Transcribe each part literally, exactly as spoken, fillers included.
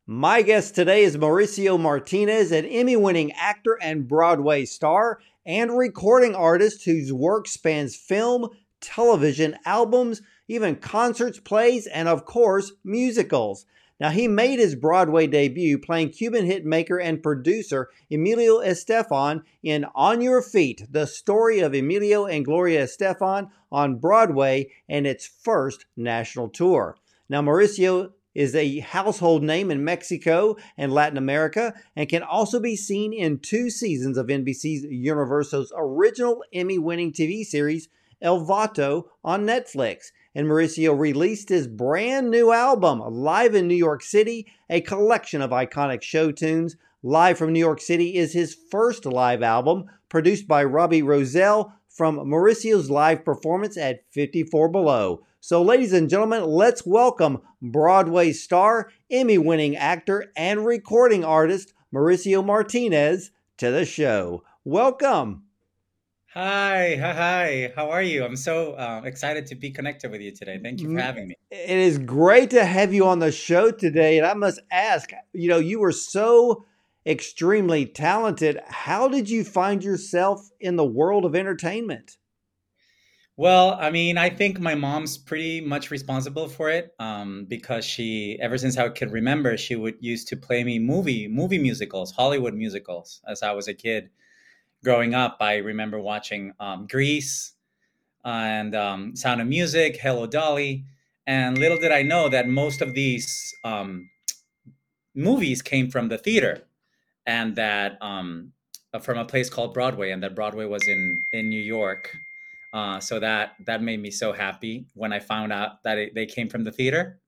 My guest today is Mauricio Martinez, an Emmy-winning actor and Broadway star and recording artist whose work spans film, television, albums, even concerts, plays, and of course, musicals. Now, he made his Broadway debut playing Cuban hit maker and producer Emilio Estefan in On Your Feet, the story of Emilio and Gloria Estefan on Broadway and its first national tour. Now, Mauricio is a household name in Mexico and Latin America and can also be seen in two seasons of N B C Universal's original Emmy-winning T V series, El Vato, on Netflix. And Mauricio released his brand new album, Live in New York City, a collection of iconic show tunes. Live from New York City is his first live album, produced by Robbie Rozelle from Mauricio's live performance at fifty-four Below. So, ladies and gentlemen, let's welcome Broadway star, Emmy-winning actor, and recording artist Mauricio Martinez to the show. Welcome. Hi, hi, hi. How are you? I'm so uh, excited to be connected with you today. Thank you for having me. It is great to have you on the show today. And I must ask, you know, you were so extremely talented. How did you find yourself in the world of entertainment? Well, I mean, I think my mom's pretty much responsible for it um, because she, ever since I could remember, she would used to play me movie movie musicals, Hollywood musicals, as I was a kid. Growing up, I remember watching um, Grease and um, Sound of Music, Hello Dolly, and little did I know that most of these um, movies came from the theater, and that um, from a place called Broadway, and that Broadway was in in New York. Uh, so that that made me so happy when I found out that it, they came from the theater,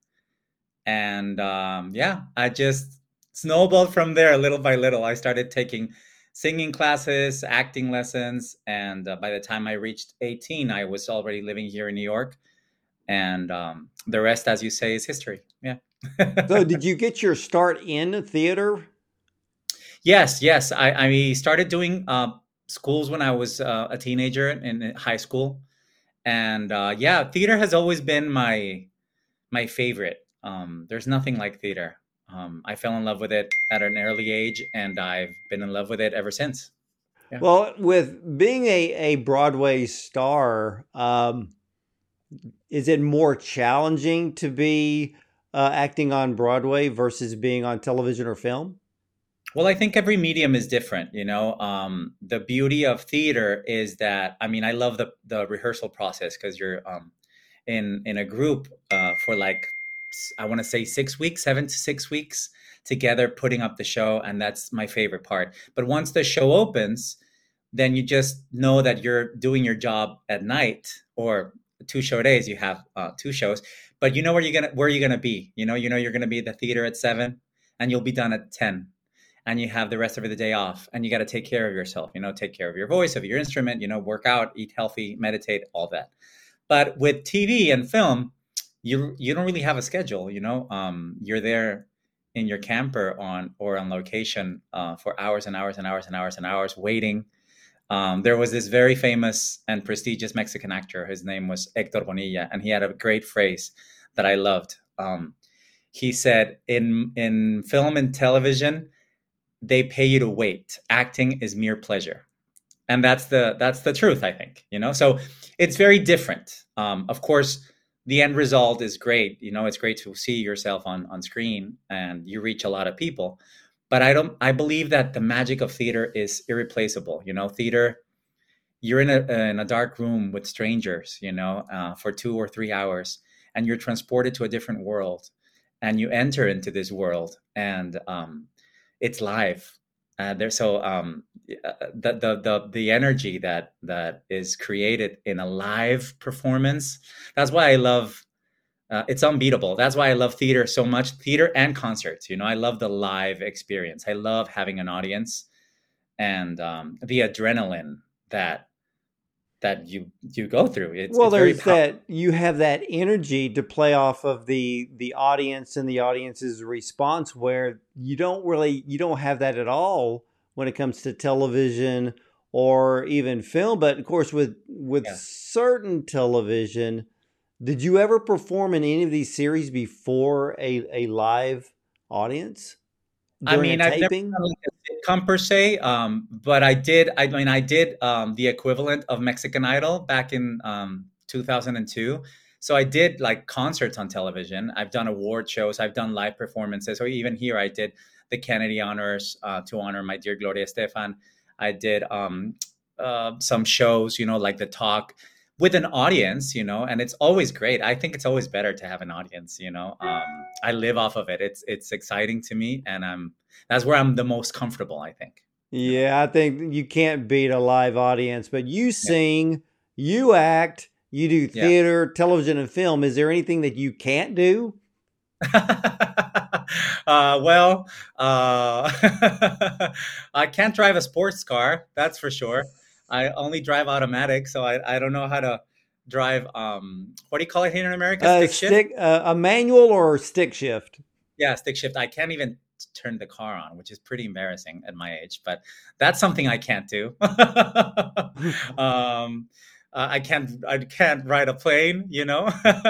and um, yeah, I just snowballed from there little by little. I started taking singing classes, acting lessons, and uh, by the time I reached eighteen, I was already living here in New York, and um, the rest, as you say, is history. Yeah. So, did you get your start in theater? Yes, yes. I, I started doing uh, schools when I was uh, a teenager in in high school, and uh, yeah, theater has always been my my favorite. Um, there's nothing like theater. Um, I fell in love with it at an early age, and I've been in love with it ever since. Yeah. Well, with being a, a Broadway star, um, is it more challenging to be uh, acting on Broadway versus being on television or film? Well, I think every medium is different. You know, um, the beauty of theater is that I mean, I love the the rehearsal process because you're um, in in a group uh, for like s- I want to say six weeks, seven to six weeks together, putting up the show, and that's my favorite part. But once the show opens, then you just know that you're doing your job at night or two show days. You have uh, two shows, but you know where you're gonna where you're gonna be. You know, you know you're gonna be at the theater at seven, and you'll be done at ten, and you have the rest of the day off, and you got to take care of yourself. You know, take care of your voice, of your instrument. You know, work out, eat healthy, meditate, all that. But with T V and film, you you don't really have a schedule. You know, um, you're there in your camper on or on location uh, for hours and hours and hours and hours and hours waiting. Um, there was this very famous and prestigious Mexican actor. His name was Hector Bonilla, and he had a great phrase that I loved. Um, he said, "In in film and television, they pay you to wait. Acting is mere pleasure." And that's the that's the truth, I think. You know, so it's very different. Um, of course, the end result is great. You know, it's great to see yourself on on screen and you reach a lot of people. But I don't. I believe that the magic of theater is irreplaceable. You know, theater. You're in a in a dark room with strangers. You know, uh, for two or three hours, and you're transported to a different world, and you enter into this world, and um, it's live. Uh, there, so um, uh, the, the the the energy that that is created in a live performance. That's why I love. Uh, it's unbeatable. That's why I love theater so much. Theater and concerts. You know, I love the live experience. I love having an audience and um, the adrenaline that that you you go through. It's Well, it's very there's powerful. that you have that energy to play off of the the audience and the audience's response where you don't really you don't have that at all when it comes to television or even film. But of course, with with Yeah. certain television, did you ever perform in any of these series before a, a live audience I during a mean, I've never taping? done like a sitcom per se, um, but I did. I mean, I did um, the equivalent of Mexican Idol back in um, two thousand two. So I did like concerts on television. I've done award shows. I've done live performances. So even here, I did the Kennedy Honors uh, to honor my dear Gloria Estefan. I did um, uh, some shows, you know, like The Talk with an audience, you know, and it's always great. I think it's always better to have an audience, you know. Um, I live off of it. It's it's exciting to me, and I'm that's where I'm the most comfortable, I think. You know? Yeah, I think you can't beat a live audience, but you Yeah. sing, you act, you do Yeah. theater, television, and film. Is there anything that you can't do? uh, well, uh, I can't drive a sports car, that's for sure. I only drive automatic, so I, I don't know how to drive. Um, what do you call it here in America? A Stick shift? stick, uh, a manual or stick shift? Yeah, stick shift. I can't even turn the car on, which is pretty embarrassing at my age, but that's something I can't do. um, uh, I can't I can't ride a plane, you know.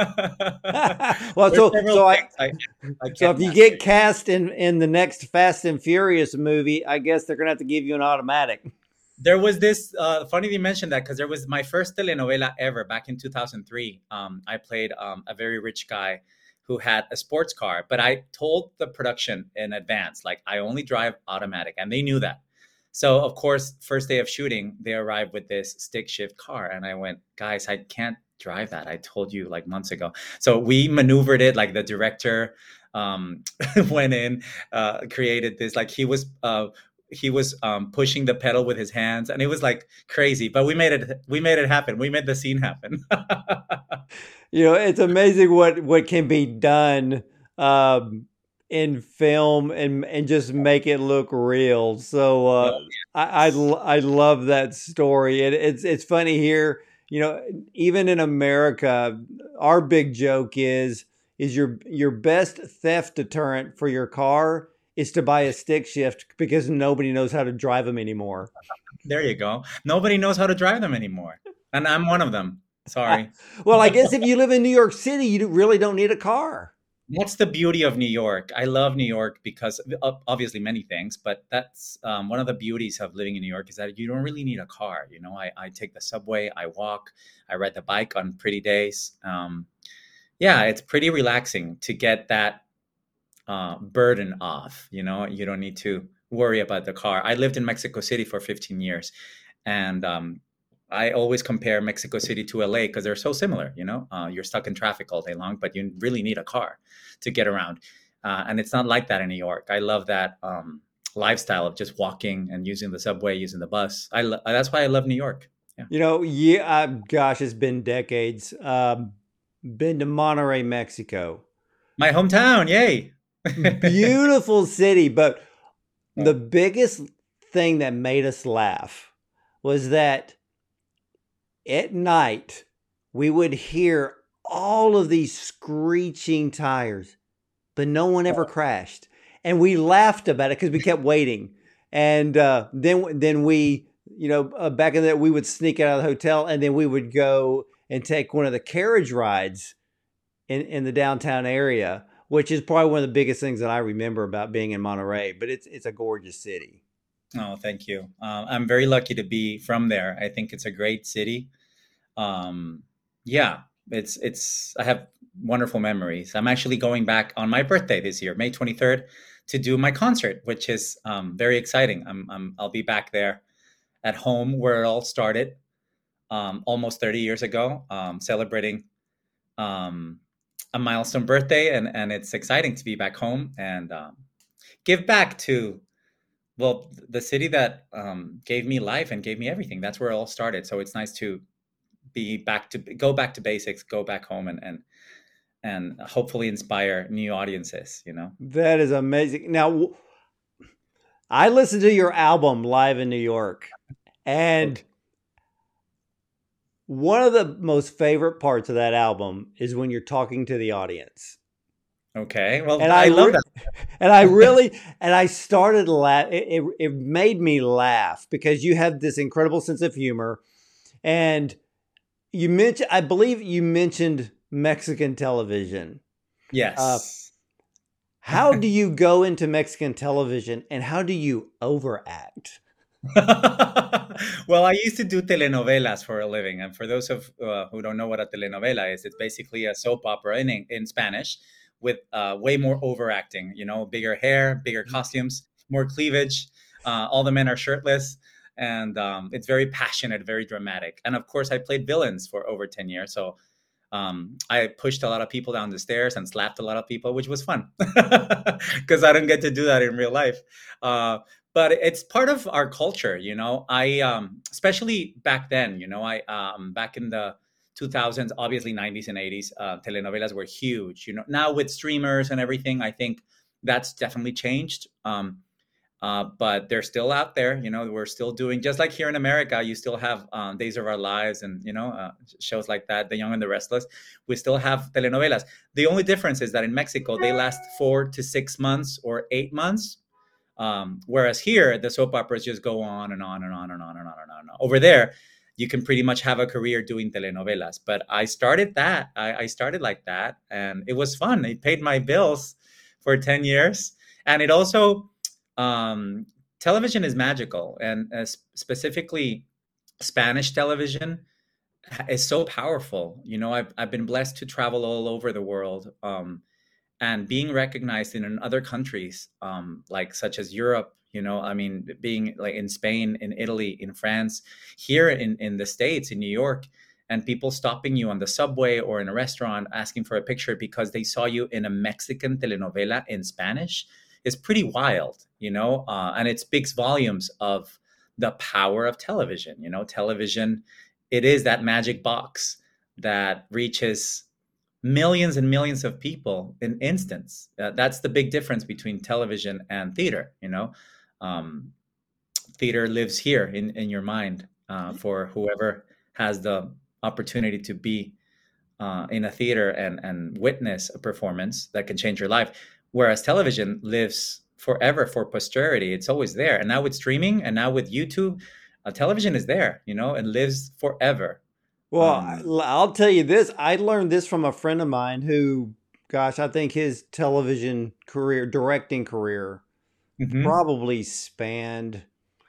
Well, There's so several so I things I I so can't if you master. get cast in in the next Fast and Furious movie, I guess they're gonna have to give you an automatic. There was this uh, funny you mentioned that because there was my first telenovela ever back in two thousand three. Um, I played um, a very rich guy who had a sports car, but I told the production in advance, like I only drive automatic, and they knew that. So of course, first day of shooting, they arrived with this stick shift car, and I went, guys, I can't drive that. I told you like months ago. So we maneuvered it like the director um, went in, uh, created this like he was. Uh, he was um, pushing the pedal with his hands, and it was like crazy. But we made it. We made it happen. We made the scene happen. You know, it's amazing what what can be done um, in film and and just make it look real. So uh, Oh, I, I yes. l- I love that story. It, it's it's funny here. You know, even in America, our big joke is is your your best theft deterrent for your car is to buy a stick shift because nobody knows how to drive them anymore. There you go. Nobody knows how to drive them anymore, and I'm one of them. Sorry. Well, I guess if you live in New York City, you really don't need a car. That's the beauty of New York. I love New York because of obviously many things, but that's um, one of the beauties of living in New York is that you don't really need a car. You know, I, I take the subway, I walk, I ride the bike on pretty days. Um, yeah, it's pretty relaxing to get that uh, burden off. You know, you don't need to worry about the car. I lived in Mexico City for fifteen years, and um, I always compare Mexico City to L A because they're so similar. You know, uh, you're stuck in traffic all day long, but you really need a car to get around. Uh, and it's not like that in New York. I love that um, lifestyle of just walking and using the subway, using the bus. I lo- that's why I love New York. Yeah, You know, yeah, uh, gosh, it's been decades. Um, been to Monterrey, Mexico. my hometown. Yay! Beautiful city, but the Oh, biggest thing that made us laugh was that at night we would hear all of these screeching tires, but no one ever crashed. And we laughed about it because we kept waiting. And uh, then then we, you know, uh, back in that we would sneak out of the hotel and then we would go and take one of the carriage rides in, in the downtown area, which is probably one of the biggest things that I remember about being in Monterey. But it's it's a gorgeous city. oh, thank you. Um, I'm very lucky to be from there. I think it's a great city. Um, yeah, it's it's. I have wonderful memories. I'm actually going back on my birthday this year, May twenty-third, to do my concert, which is um, very exciting. I'm, I'm I'll be back there at home where it all started, um, almost thirty years ago, um, celebrating um, a milestone birthday, and and it's exciting to be back home and um, give back to well the city that um, gave me life and gave me everything. That's where it all started. So it's nice to be back to go back to basics, go back home, and and and hopefully inspire new audiences. You know. That is amazing. Now, I listened to your album live in New York, and Okay. one of the most favorite parts of that album is when you're talking to the audience. Okay. Well, And I I love re- that. and I really and I started laugh. It, it it made me laugh because you have this incredible sense of humor, and you mentioned, I believe you mentioned Mexican television. Uh, Yes. How do you go into Mexican television and how do you overact? Well, I used to do telenovelas for a living, and for those of uh, who don't know what a telenovela is, it's basically a soap opera in in Spanish with uh, way more overacting. You know, bigger hair, bigger costumes, more cleavage. Uh, all the men are shirtless, and um, it's very passionate, very dramatic. And of course, I played villains for over ten years, so um, I pushed a lot of people down the stairs and slapped a lot of people, which was fun because I don't get to do that in real life. Uh, but it's part of our culture, you know. I um, especially back then, you know, I um, back in the two thousands, obviously nineties and eighties, uh, telenovelas were huge. You know, now with streamers and everything, I think that's definitely changed. Um, uh, but they're still out there. You know, we're still doing, just like here in America, you still have um, Days of Our Lives and, you know, uh, shows like that, The Young and the Restless. We still have telenovelas. The only difference is that in Mexico, they last four to six months or eight months. Um, whereas here, the soap operas just go on and on and on and on and on and on. And on. Over there, you can pretty much have a career doing telenovelas. But I started that. I, I started like that. And it was fun. It paid my bills for ten years. And it also... Um, television is magical, and uh, specifically Spanish television is so powerful. You know, I've, I've been blessed to travel all over the world, um, and being recognized in, in other countries, um, like such as Europe, you know, I mean, being like in Spain, in Italy, in France, here in, in the States, in New York, and people stopping you on the subway or in a restaurant asking for a picture because they saw you in a Mexican telenovela in Spanish is pretty wild, you know, uh, and it speaks volumes of the power of television. You know, television, it is that magic box that reaches millions and millions of people in instants. Uh, that's the big difference between television and theater. You know, um, theater lives here in, in your mind uh, for whoever has the opportunity to be uh, in a theater and, and witness a performance that can change your life. Whereas television lives forever for posterity. It's always there. And now with streaming and now with YouTube, uh, television is there, you know, and lives forever. Well, Um, I'll tell you this. I learned this from a friend of mine who, gosh, I think his television career, directing career, mhm. probably spanned,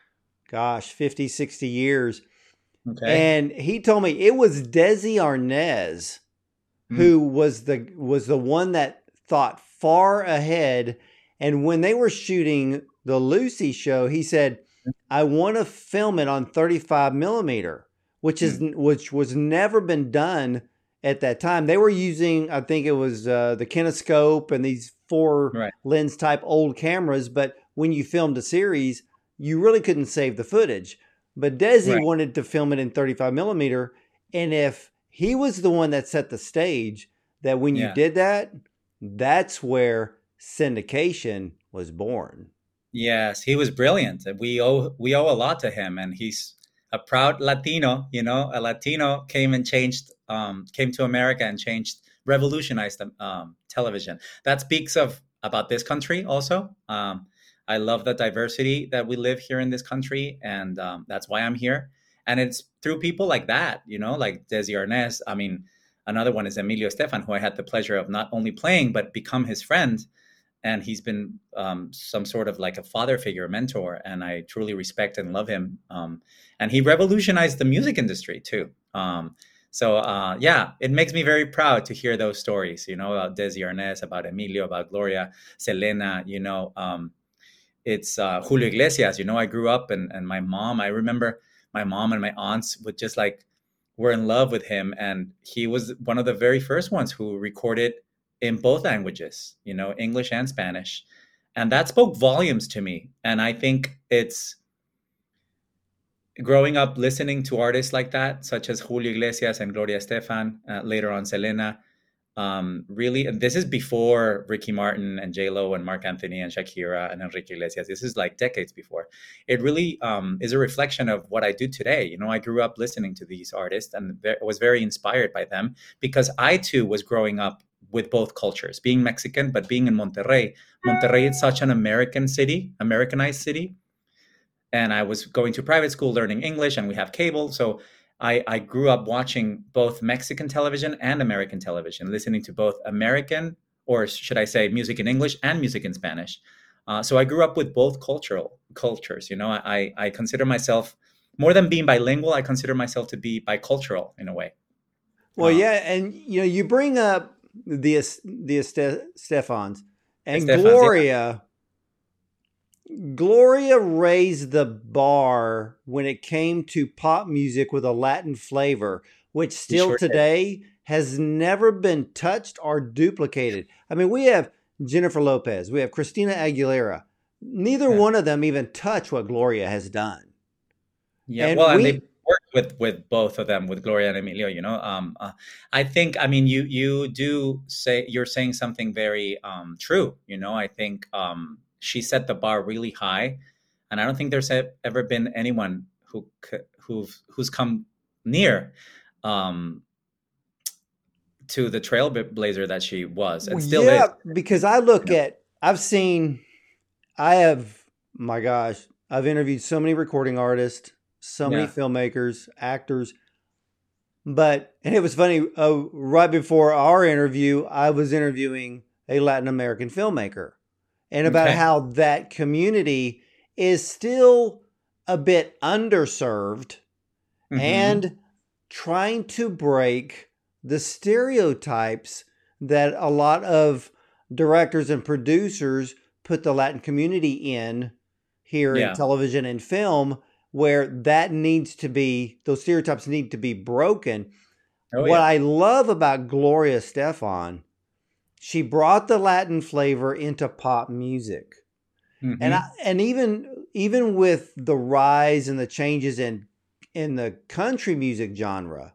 gosh, fifty, sixty years. Okay. And he told me it was Desi Arnaz Mm, who was the was the one that thought far ahead. And when they were shooting the Lucy show, he said, "I want to film it on thirty-five millimeter, which is mm, which was never been done at that time. They were using, I think it was uh, the Kinescope and these four right, lens type old cameras. But when you filmed a series, you really couldn't save the footage. But Desi right. wanted to film it in thirty-five millimeter, and if he was the one that set the stage, that when you Yeah. did that, that's where syndication was born." Yes, he was brilliant. We owe we owe a lot to him, and he's a proud Latino. You know, a Latino came and changed, um, came to America and changed, revolutionized um, television. That speaks of about this country also. Um, I love the diversity that we live here in this country, and um, that's why I'm here. And it's through people like that, you know, like Desi Arnaz. I mean, another one is Emilio Estefan, who I had the pleasure of not only playing but become his friend, and he's been um, some sort of like a father figure, a mentor, and I truly respect and love him. Um, and he revolutionized the music industry too. Um, so uh, yeah, it makes me very proud to hear those stories. You know, about Desi Arnaz, about Emilio, about Gloria, Selena. You know, um, it's uh, Julio Iglesias. You know, I grew up, and and my mom. I remember my mom and my aunts would just like were in love with him, and he was one of the very first ones who recorded in both languages, you know, English and Spanish. And that spoke volumes to me. And I think it's growing up listening to artists like that, such as Julio Iglesias and Gloria Estefan, uh, later on Selena, um, really, and this is before Ricky Martin and J Lo and Mark Anthony and Shakira and Enrique Iglesias. This is like decades before. It really um, is a reflection of what I do today. You know, I grew up listening to these artists and was very inspired by them because I too was growing up with both cultures, being Mexican, but being in Monterrey. Monterrey is such an American city, Americanized city. And I was going to private school learning English, and we have cable. So I, I grew up watching both Mexican television and American television, listening to both American or should I say, music in English and music in Spanish. Uh, so I grew up with both cultural cultures. You know, I I consider myself, more than being bilingual, I consider myself to be bicultural in a way. Well, Uh, yeah, and you know, you bring up the Es- the Este- Stefans and Estefan's, yeah, Gloria. Gloria raised the bar when it came to pop music with a Latin flavor, which he still sure did. today has never been touched or duplicated. I mean, we have Jennifer Lopez, we have Christina Aguilera. Neither Yeah. one of them even touch what Gloria has done. Yeah, And well, and they we, worked with with both of them, with Gloria and Emilio. You know, um, uh, I think, I mean, you you do say, you're saying something very um, true. You know, I think um, she set the bar really high, and I don't think there's e- ever been anyone who c- who've who's come near um, to the trailblazer that she was and still is. yeah, because I You look know, at, I've seen, I have, my gosh, I've interviewed so many recording artists, so many yeah. filmmakers, actors. But, and it was funny, uh, right before our interview, I was interviewing a Latin American filmmaker and about Okay. how that community is still a bit underserved Mm-hmm. and trying to break the stereotypes that a lot of directors and producers put the Latin community in here in Yeah. television and film, where that needs to be, those stereotypes need to be broken. Oh What yeah. I love about Gloria Stefan, she brought the Latin flavor into pop music. And I, Mm-hmm. and even even with the rise and the changes in in the country music genre,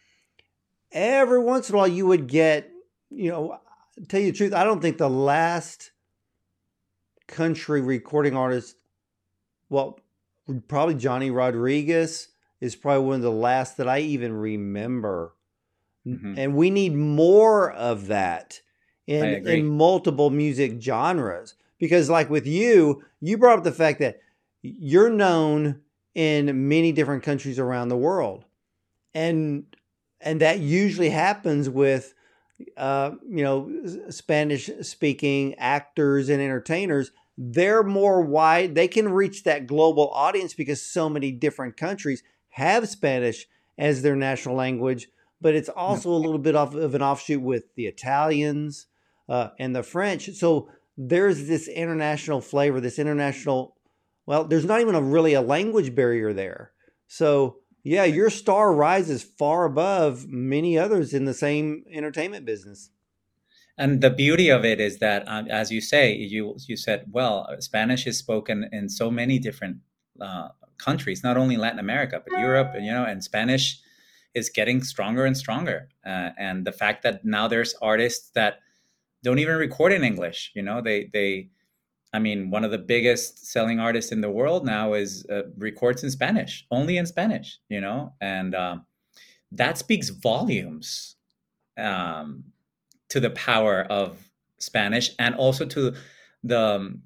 every once in a while you would get, you know, tell you the truth, I don't think the last country recording artist, well, probably Johnny Rodriguez is probably one of the last that I even remember. Mm-hmm. And we need more of that I in in agree. multiple music genres, because like with you, you brought up the fact that you're known in many different countries around the world, and and that usually happens with uh, you know, Spanish speaking actors and entertainers. They're more wide, they can reach that global audience because so many different countries have Spanish as their national language. But it's also a little bit of, of an offshoot with the Italians uh, and the French. So there's this international flavor, this international, well, there's not even a really a language barrier there. So yeah, your star rises far above many others in the same entertainment business. And the beauty of it is that, um, as you say, you you said, well, uh, Spanish is spoken in so many different uh, countries, not only Latin America but Europe, and you know, and Spanish is getting stronger and stronger. Uh, and the fact that now there's artists that don't even record in English, you know, they they, I mean, one of the biggest selling artists in the world now is uh, records in Spanish, only in Spanish, you know, and um, that speaks volumes. Um, to the power of Spanish, and also to the um,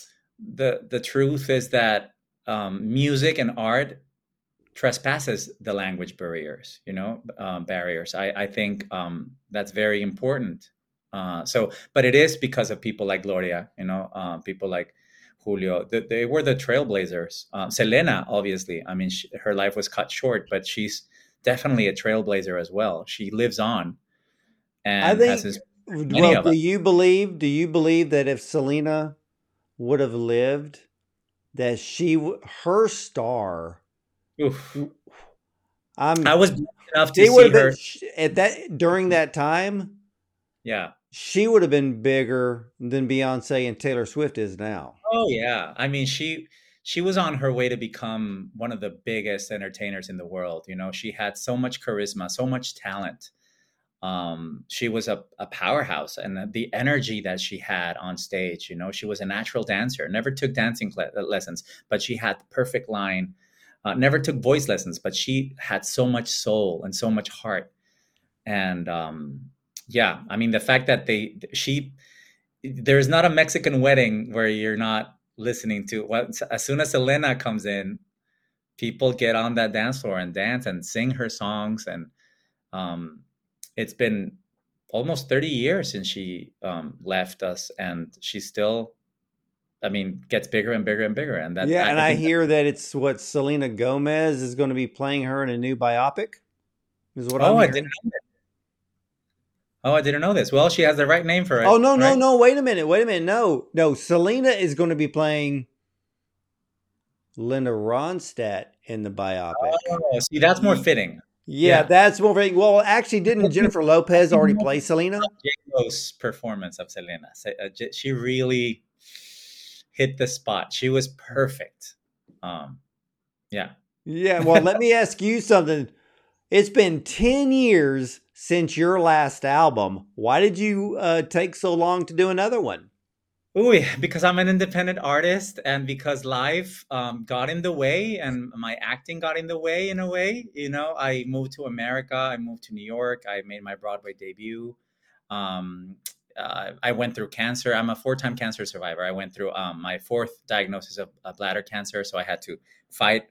the the truth is that um, music and art trespasses the language barriers, you know, um, barriers. I, I think um, that's very important. Uh, so, but it is because of people like Gloria, you know, uh, people like Julio. They, they were the trailblazers. Um, Selena, obviously, I mean, she, her life was cut short, but she's definitely a trailblazer as well. She lives on I and has think, inspired many well, of do us. you believe, do you believe that if Selena would have lived, that she, her star, Oof. I I'm, was blessed enough to she would see have been, her. at that, during that time, Yeah. she would have been bigger than Beyonce and Taylor Swift is now. Oh yeah. I mean, she she was on her way to become one of the biggest entertainers in the world. You know, she had so much charisma, so much talent. Um, she was a, a powerhouse, and the, the energy that she had on stage. You know, she was a natural dancer. Never took dancing cl- lessons, but she had the perfect line. Uh, never took voice lessons, but she had so much soul and so much heart. And um, yeah, I mean, the fact that they she there's not a Mexican wedding where you're not listening to what, as soon as Selena comes in, people get on that dance floor and dance and sing her songs. And um, it's been almost thirty years since she um, left us, and she still, I mean, gets bigger and bigger and bigger. And that Yeah, I, and I I think, hear that it's what Selena Gomez is going to be playing her in a new biopic, is what I'm oh, I didn't, hearing. oh, I didn't know this. Well, she has the right name for Oh it, no, no, right? no, wait a minute, wait a minute. No, no, Selena is going to be playing Linda Ronstadt in the biopic. Oh, see, that's more Ye- fitting. Yeah, Yeah. that's more very well. Actually, didn't Jennifer Lopez already play Selena? J-Lo's performance of Selena. Se- uh, J- She really hit the spot. She was perfect. Um, yeah. Yeah, well, let me ask you something. It's been ten years since your last album. Why did you uh, take so long to do another one? Ooh, because I'm an independent artist, and because life um, got in the way, and my acting got in the way in a way. You know, I moved to America. I moved to New York. I made my Broadway debut. Um, uh, I went through cancer. I'm a four-time cancer survivor. I went through um, my fourth diagnosis of, of bladder cancer, so I had to fight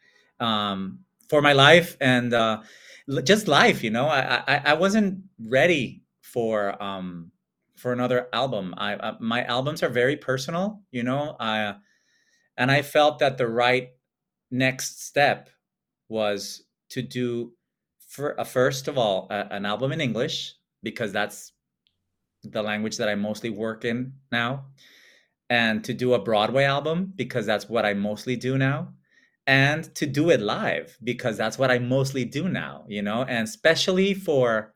um, for my life and uh, l- just life. You know, I, I I wasn't ready for um, for another album. I, I my albums are very personal. You know, I and I felt that the right next step was to do for uh, first of all a, an album in English, because that's the language that I mostly work in now, and to do a Broadway album because that's what I mostly do now, and to do it live because that's what I mostly do now, you know, and especially for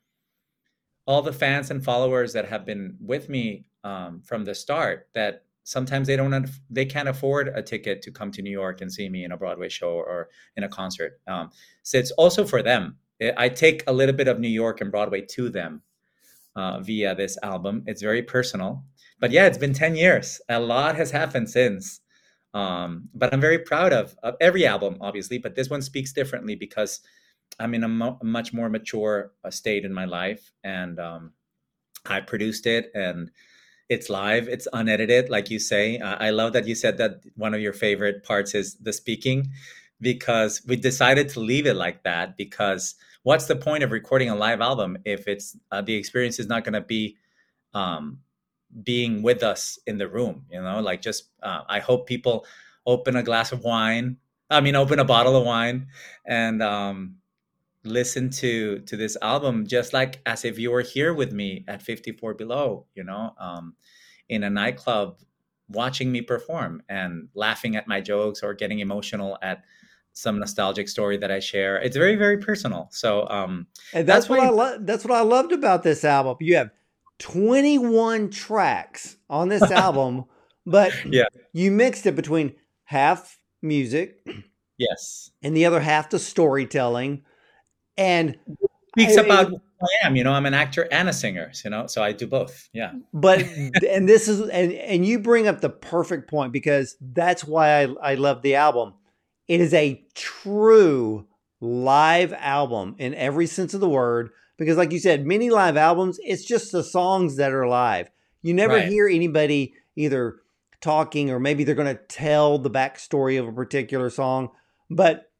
all the fans and followers that have been with me um, from the start, that sometimes they don't they can't afford a ticket to come to New York and see me in a Broadway show or in a concert. Um, so it's also for them. I take a little bit of New York and Broadway to them uh, via this album. It's very personal. But yeah, it's been ten years. A lot has happened since. Um, but I'm very proud of, of every album, obviously. But this one speaks differently because I'm in a, mo- a much more mature uh, state in my life. And um, I produced it, and it's live, it's unedited, like you say. Uh, I love that you said that one of your favorite parts is the speaking, because we decided to leave it like that. Because what's the point of recording a live album if it's uh, the experience is not going to be um, being with us in the room? You know, like just uh, I hope people open a glass of wine. I mean, open a bottle of wine and um, listen to to this album just like as if you were here with me at fifty-four Below. You know, um, in a nightclub watching me perform and laughing at my jokes or getting emotional at some nostalgic story that I share. It's very, very personal. So um, And that's that's what I why, love. That's what I loved about this album. You have twenty-one tracks on this album, but yeah, you mixed it between half music yes. and the other half the storytelling. And Speaks it, it about was, who I am. You know, I'm an actor and a singer, you know, so I do both. Yeah. but and this is and and you bring up the perfect point because that's why I, I love the album. It is a true live album in every sense of the word. Because, like you said, many live albums, it's just the songs that are live. You never Right. hear anybody either talking or maybe they're going to tell the backstory of a particular song. But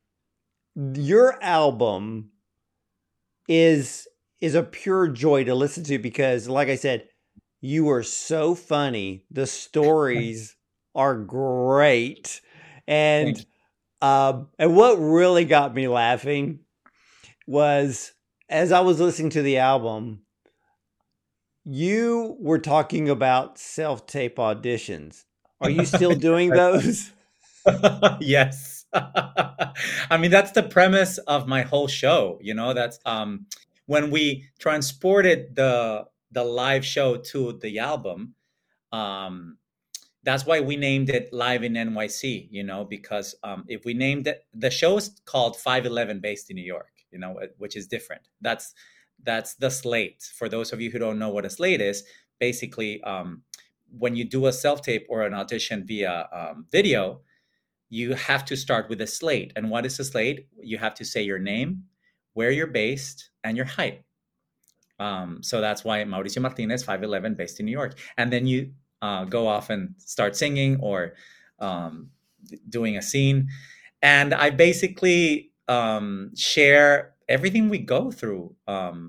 your album is is a pure joy to listen to because, like I said, you are so funny. The stories are great, Thank and you. um, and what really got me laughing was as I was listening to the album, you were talking about self tape auditions. Are you still doing those? Yes. I mean, that's the premise of my whole show. You know, that's um, when we transported the the live show to the album. Um, that's why we named it Live in N Y C. You know, because um, if we named it, the show is called five eleven Based in New York. You know, which is different. That's that's the slate. For those of you who don't know what a slate is, basically, um, when you do a self tape or an audition via um, video, you have to start with a slate. And what is a slate? You have to say your name, where you're based, and your height. Um, so that's why Mauricio Martinez, five eleven, based in New York. And then you uh, go off and start singing or um, doing a scene. And I basically um, share everything we go through um,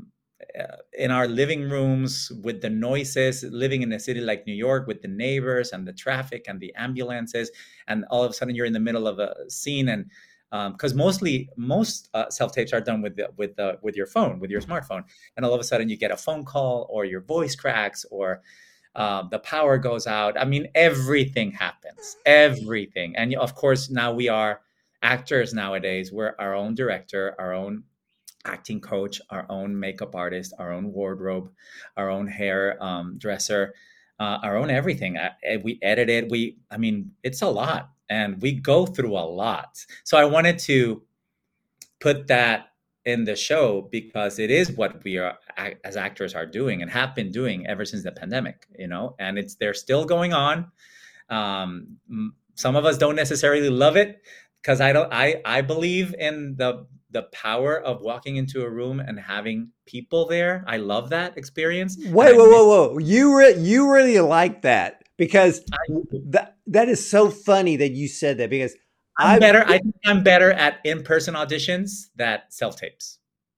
in our living rooms with the noises, living in a city like New York with the neighbors and the traffic and the ambulances, and all of a sudden you're in the middle of a scene, and because um, mostly most uh, self tapes are done with the, with the, with your phone, with your smartphone, and all of a sudden you get a phone call, or your voice cracks, or uh, the power goes out. I mean, everything happens, everything, and of course now we are actors nowadays. We're our own director, our own acting coach, our own makeup artist, our own wardrobe, our own hair um, dresser, uh, our own everything. I, we edit it. We, I mean, it's a lot, and we go through a lot. So I wanted to put that in the show because it is what we are as actors are doing and have been doing ever since the pandemic, you know, and it's, they're still going on. Um, some of us don't necessarily love it because I don't, I, I believe in the, the power of walking into a room and having people there. I love that experience. Wait, whoa, whoa, whoa. You, re- you really like that because that, that is so funny that you said that because I'm I've, better. I think I'm better at in-person auditions than self-tapes.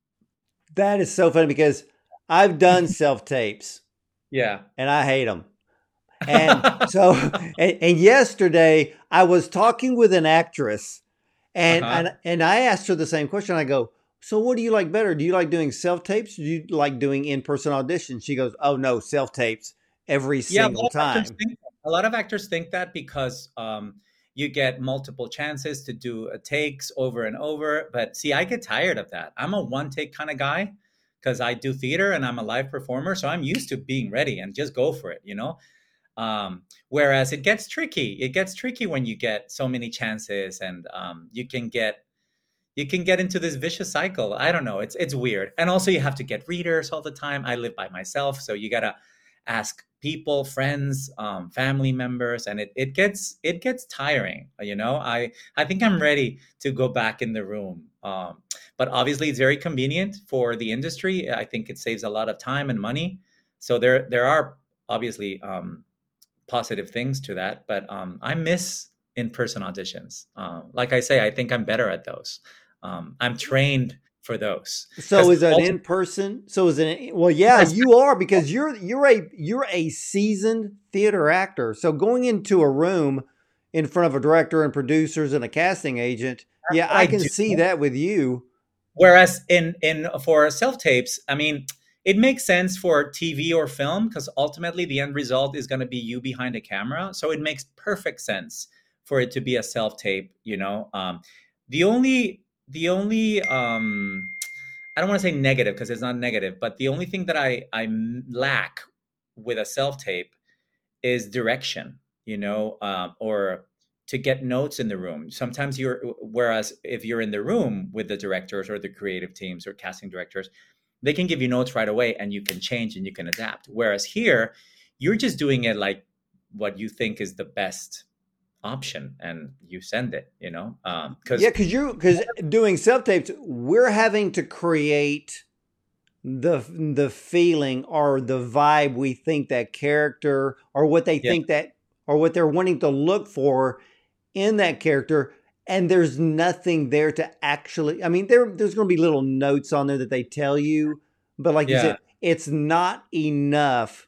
That is so funny because I've done self-tapes. Yeah. And I hate them. And so, and, and yesterday I was talking with an actress and, uh-huh. and, and I asked her the same question. I go, so what do you like better? Do you like doing self-tapes? Or do you like doing in-person auditions? She goes, oh no, self-tapes every yeah, single a time. Think, a lot of actors think that because, um, you get multiple chances to do a takes over and over. But see, I get tired of that. I'm a one take kind of guy because I do theater and I'm a live performer. So I'm used to being ready and just go for it, you know? Um, whereas it gets tricky. It gets tricky when you get so many chances and um, you can get you can get into this vicious cycle. I don't know. It's it's weird. And also you have to get readers all the time. I live by myself. So you got to ask people, friends, um, family members, and it, it gets it gets tiring. You know, I I think I'm ready to go back in the room. Um, but obviously, it's very convenient for the industry. I think it saves a lot of time and money. So there there are obviously um, positive things to that. But um, I miss in-person auditions. Um, like I say, I think I'm better at those. Um, I'm trained for those. So is that in person? So is it, well, yeah, yes. You are because you're, you're a, you're a seasoned theater actor. So going into a room in front of a director and producers and a casting agent, yeah, I, I can do. see that with you. Whereas in, in, for self-tapes, I mean, it makes sense for T V or film because ultimately the end result is going to be you behind a camera. So it makes perfect sense for it to be a self-tape, you know. Um, the only, the only, um, I don't want to say negative because it's not negative, but the only thing that I, I lack with a self-tape is direction, you know, um, or to get notes in the room. Sometimes you're, whereas if you're in the room with the directors or the creative teams or casting directors, they can give you notes right away and you can change and you can adapt. Whereas here, you're just doing it like what you think is the best option and you send it, you know? Um, cause yeah, because you're, because doing self-tapes, we're having to create the the feeling or the vibe we think that character or what they yeah. think that, or what they're wanting to look for in that character. And there's nothing there to actually, I mean, there there's going to be little notes on there that they tell you, but like yeah. you said, it's not enough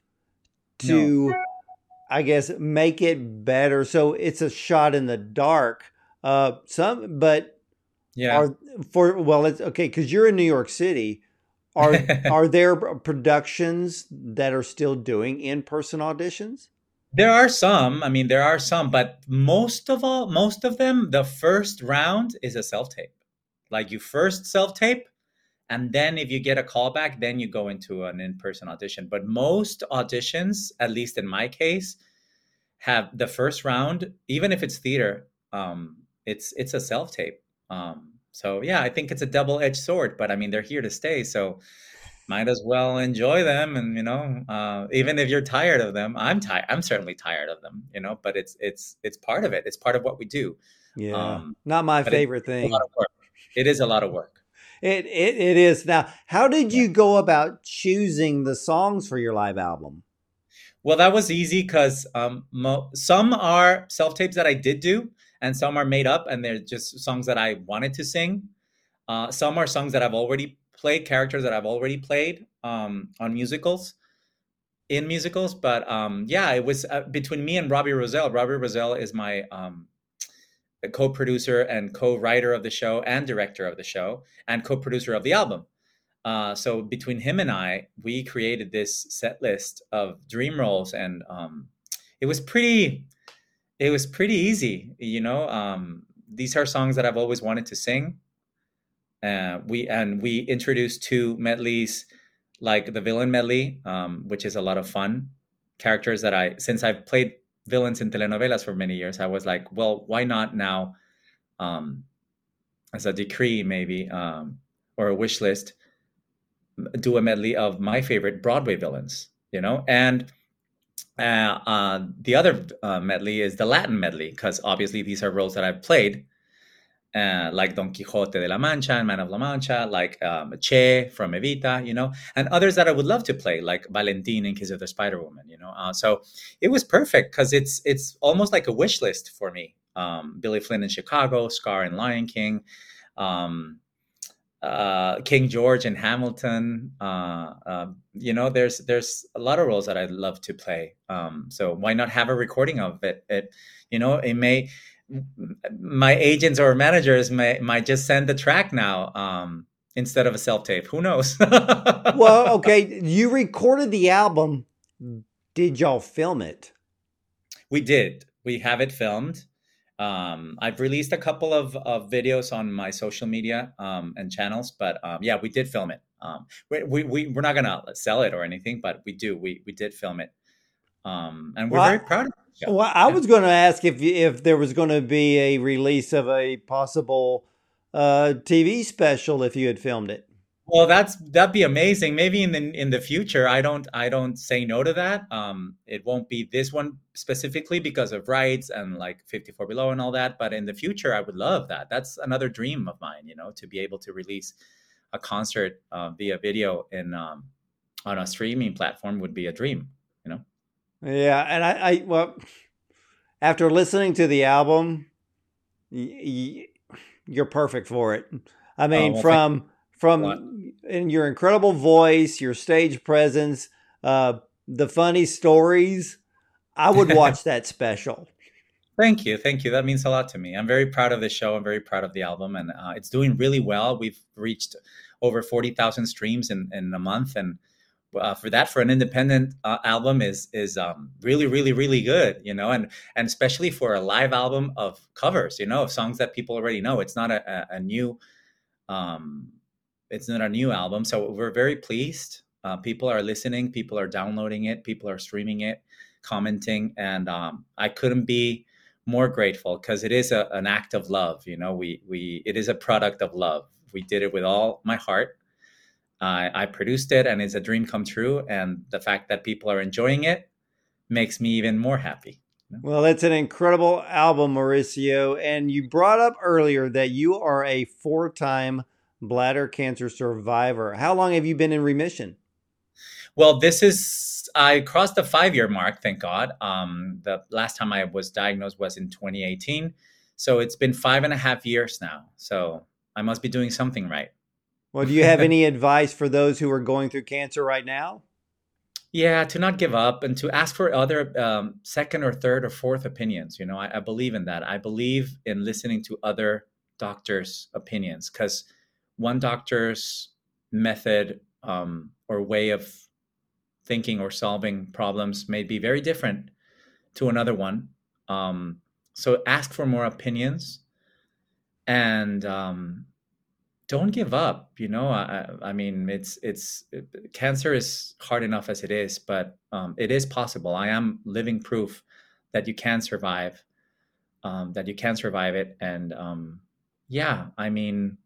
to, no. I guess, make it better. So it's a shot in the dark. Uh, some, but yeah, are for, well, it's okay. Cause you're in New York City. Are, are there productions that are still doing in-person auditions? There are some. I mean, there are some, but most of all, most of them, the first round is a self-tape. Like you first self-tape, and then if you get a callback, then you go into an in-person audition. But most auditions, at least in my case, have the first round, even if it's theater, um, it's it's a self-tape. Um, so yeah, I think it's a double-edged sword, but I mean, they're here to stay. So might as well enjoy them. And, you know, uh, even if you're tired of them, I'm tired. I'm certainly tired of them, you know, but it's, it's, it's part of it. It's part of what we do. Yeah. Um, Not my favorite it, thing. It's a lot of work. It is a lot of work. It, it, it is. Now, how did you yeah. go about choosing the songs for your live album? Well, that was easy because um, mo- some are self-tapes that I did do and some are made up and they're just songs that I wanted to sing. Uh, some are songs that I've already play characters that I've already played um, on musicals, in musicals. But um, yeah, it was uh, between me and Robbie Rosell. Robbie Rosell is my um, co-producer and co-writer of the show and director of the show and co-producer of the album. Uh, so between him and I, we created this set list of dream roles, and um, it was pretty. It was pretty easy, you know. Um, these are songs that I've always wanted to sing. Uh, we and we introduced two medleys, like the villain medley, um, which is a lot of fun. Characters that I, since I've played villains in telenovelas for many years, I was like, well, why not now, um, as a decree maybe, um, or a wish list, do a medley of my favorite Broadway villains, you know? And uh, uh, the other uh, medley is the Latin medley, because obviously these are roles that I've played, uh, like Don Quixote de la Mancha and Man of La Mancha, like um, Che from Evita, you know, and others that I would love to play, like Valentin in Kiss of the Spider Woman, you know. Uh, so it was perfect because it's it's almost like a wish list for me. Um, Billy Flynn in Chicago, Scar in Lion King, um, uh, King George in Hamilton. Uh, uh, you know, there's there's a lot of roles that I'd love to play. Um, so why not have a recording of it? It, you know, it may. My agents or managers may might just send the track now um, instead of a self tape. Who knows? Well, okay, you recorded the album. Did y'all film it? We did. We have it filmed. Um, I've released a couple of, of videos on my social media um, and channels, but um, yeah, we did film it. Um, we, we, we, we're not going to sell it or anything, but we do. We, we did film it. Um, and we're Well, very proud of it. Yeah. Well, I was going to ask if if there was going to be a release of a possible uh, T V special if you had filmed it. Well, that's that'd be amazing. Maybe in the in the future, I don't I don't say no to that. Um, it won't be this one specifically because of rights and like fifty-four Below and all that. But in the future, I would love that. That's another dream of mine, you know, to be able to release a concert uh, via video in um, on a streaming platform would be a dream, you know. Yeah, and I, I well, after listening to the album, y- y- you're perfect for it. I mean, Oh, well, from from in your incredible voice, your stage presence, uh, the funny stories, I would watch that special. Thank you, thank you. That means a lot to me. I'm very proud of the show. I'm very proud of the album, and uh, it's doing really well. We've reached over forty thousand streams in, in a month, and Uh, for that, for an independent uh, album is is um, really really really good, you know, and and especially for a live album of covers, you know, of songs that people already know. It's not a, a, a new um, it's not a new album, so we're very pleased. Uh, people are listening, people are downloading it, people are streaming it, commenting, and um, I couldn't be more grateful because it is a, an act of love, you know. We we it is a product of love. We did it with all my heart. I, I produced it, and it's a dream come true. And the fact that people are enjoying it makes me even more happy. You know? Well, it's an incredible album, Mauricio. And you brought up earlier that you are a four-time bladder cancer survivor. How long have you been in remission? Well, this is, I crossed the five-year mark, thank God. Um, the last time I was diagnosed was in twenty eighteen. So it's been five and a half years now. So I must be doing something right. Well, do you have any advice for those who are going through cancer right now? Yeah, to not give up and to ask for other um, second or third or fourth opinions. You know, I, I believe in that. I believe in listening to other doctors' opinions, because one doctor's method um, or way of thinking or solving problems may be very different to another one. Um, so ask for more opinions, and um, don't give up. You know, I, I mean, it's it's it, cancer is hard enough as it is, but um, it is possible. I am living proof that you can survive, um, that you can survive it, and um, yeah, I mean,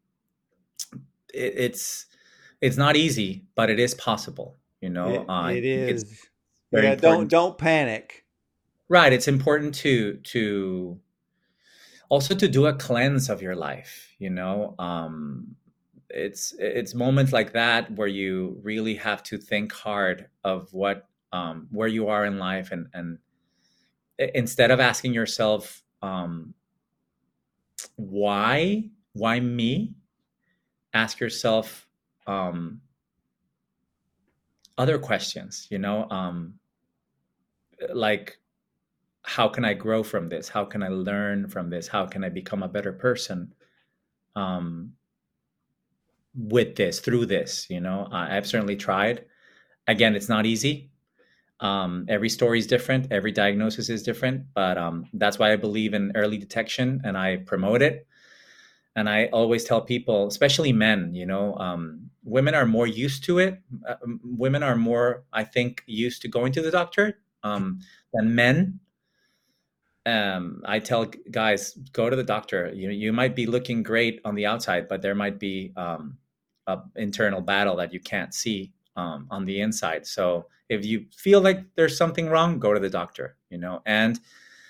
it, it's it's not easy, but it is possible. You know, It, uh, I it think it's is. very Yeah, don't important. don't panic. Right, it's important to to also to do a cleanse of your life. You know. Um, it's it's moments like that where you really have to think hard of what um, where you are in life, and and instead of asking yourself um, why why me, ask yourself um, other questions, you know, um, like, how can I grow from this? How can I learn from this? How can I become a better person um, with this, through this? You know, I, I've certainly tried. Again, it's not easy. Um, every story is different. Every diagnosis is different. But um, that's why I believe in early detection and I promote it. And I always tell people, especially men, you know, um, women are more used to it. Uh, women are more, I think, used to going to the doctor um, than men. Um, I tell guys, go to the doctor. You you might be looking great on the outside, but there might be um, a internal battle that you can't see um, on the inside. So if you feel like there's something wrong, go to the doctor. You know, and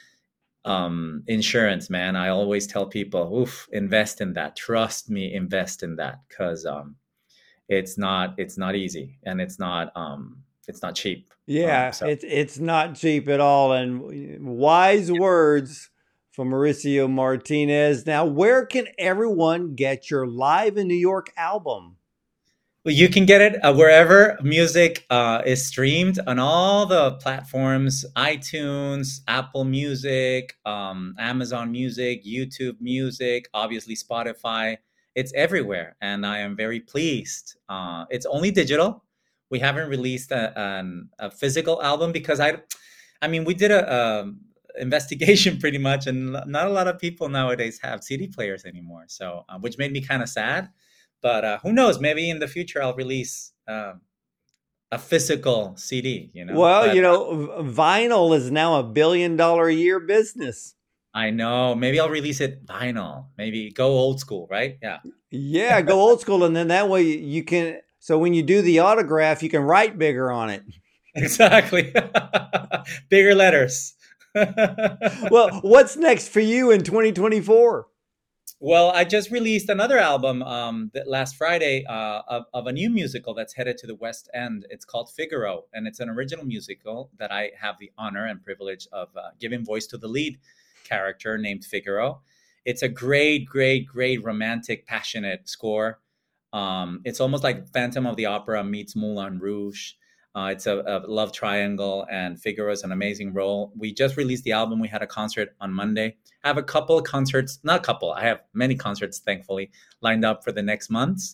um, insurance, man. I always tell people, oof, invest in that. Trust me, invest in that because um, it's not it's not easy and it's not um, it's not cheap. Yeah, Um, so. it's it's not cheap at all. And wise words from Mauricio Martinez. Now, where can everyone get your Live in New York album? Well, you can get it uh, wherever music uh, is streamed on all the platforms: iTunes, Apple Music, um, Amazon Music, YouTube Music, obviously Spotify. It's everywhere, and I am very pleased. Uh, it's only digital. We haven't released a, an, a physical album because I, I mean, we did a, a investigation pretty much, and not a lot of people nowadays have C D players anymore. So, uh, which made me kind of sad. But uh, who knows? Maybe in the future I'll release um, a physical C D. You know. Well, but, you know, vinyl is now a billion dollar a year business. I know. Maybe I'll release it vinyl. Maybe go old school, right? Yeah. Yeah, go old school, and then that way you can. So when you do the autograph, you can write bigger on it. Exactly. Bigger letters. Well, what's next for you in twenty twenty-four? Well, I just released another album um, that last Friday uh, of, of a new musical that's headed to the West End. It's called Figaro, and it's an original musical that I have the honor and privilege of uh, giving voice to the lead character named Figaro. It's a great, great, great romantic, passionate score. Um, it's almost like Phantom of the Opera meets Moulin Rouge. Uh, it's a, a love triangle, and Figaro is an amazing role. We just released the album. We had a concert on Monday. I have a couple of concerts, not a couple, I have many concerts, thankfully, lined up for the next months.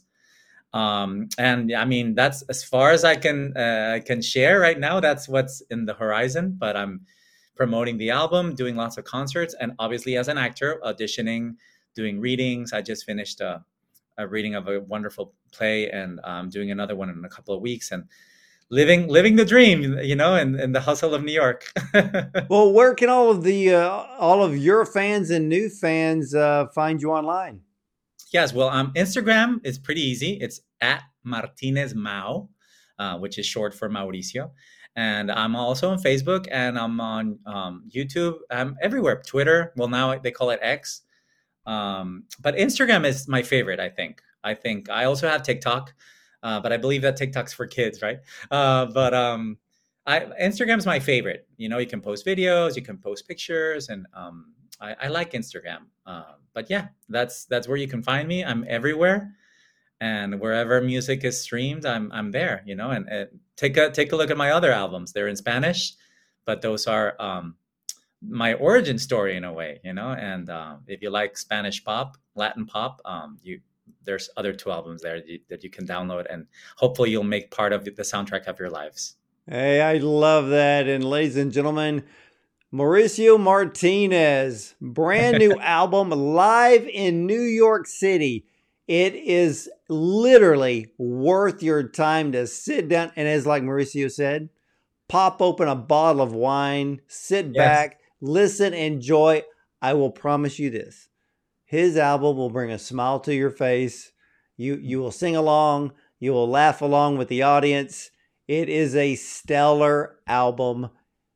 Um, and I mean, that's as far as I can uh, can share right now. That's what's in the horizon, but I'm promoting the album, doing lots of concerts, and obviously as an actor, auditioning, doing readings. I just finished a, a reading of a wonderful play, and I'm um, doing another one in a couple of weeks, and living living the dream, you know, and, and the hustle of New York. Well, where can all of the uh, all of your fans and new fans uh, find you online? Yes, well, um, Instagram is pretty easy. It's at Martinez Mau, uh, which is short for Mauricio. And I'm also on Facebook, and I'm on um, YouTube. I'm everywhere. Twitter. Well, now they call it X. Um, but Instagram is my favorite, I think. I think I also have TikTok, uh, but I believe that TikTok's for kids, right? Uh, but um, I, Instagram's my favorite. You know, you can post videos, you can post pictures, and um, I, I like Instagram. Uh, but yeah, that's that's where you can find me. I'm everywhere. And wherever music is streamed, I'm I'm there, you know. And, and take a take a look at my other albums. They're in Spanish, but those are um, my origin story in a way, you know. And um, if you like Spanish pop, Latin pop, um, you there's other two albums there that you, that you can download, and hopefully you'll make part of the soundtrack of your lives. Hey, I love that. And ladies and gentlemen, Mauricio Martinez, brand new album, Live in New York City. It is literally worth your time to sit down and, as like Mauricio said, pop open a bottle of wine, sit Yes. back, listen, enjoy. I will promise you this. His album will bring a smile to your face. You you will sing along. You will laugh along with the audience. It is a stellar album.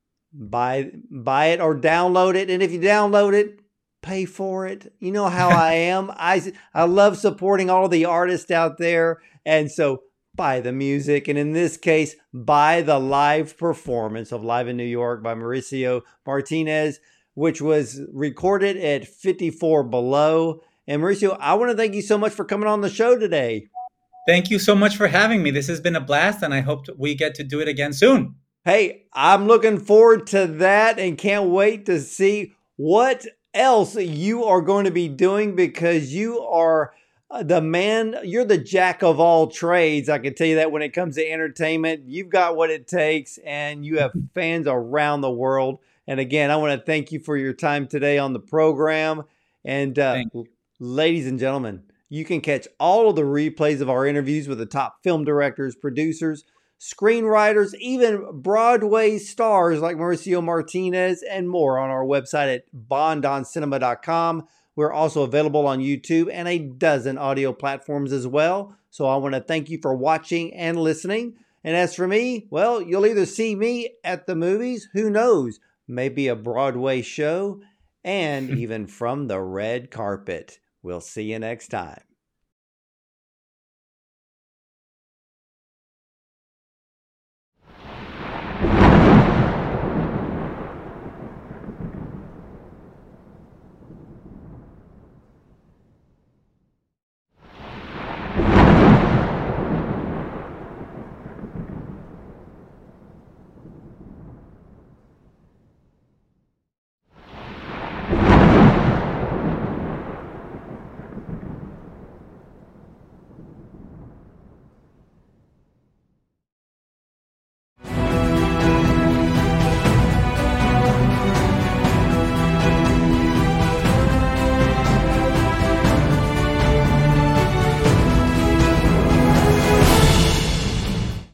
Buy, buy it or download it. And if you download it, pay for it. You know how I am. I, I love supporting all the artists out there. And so buy the music. And in this case, buy the live performance of Live in New York by Mauricio Martinez, which was recorded at fifty-four Below. And Mauricio, I want to thank you so much for coming on the show today. Thank you so much for having me. This has been a blast, and I hope we get to do it again soon. Hey, I'm looking forward to that and can't wait to see what else you are going to be doing, because you are the man, you're the jack of all trades. I can tell you that when it comes to entertainment, you've got what it takes and you have fans around the world. And again, I want to thank you for your time today on the program. And uh, ladies and gentlemen, you can catch all of the replays of our interviews with the top film directors, producers, screenwriters, even Broadway stars like Mauricio Martinez and more on our website at bond on cinema dot com. We're also available on YouTube and a dozen audio platforms as well. So I want to thank you for watching and listening. And as for me, well, you'll either see me at the movies, who knows, maybe a Broadway show, and even from the red carpet. We'll see you next time.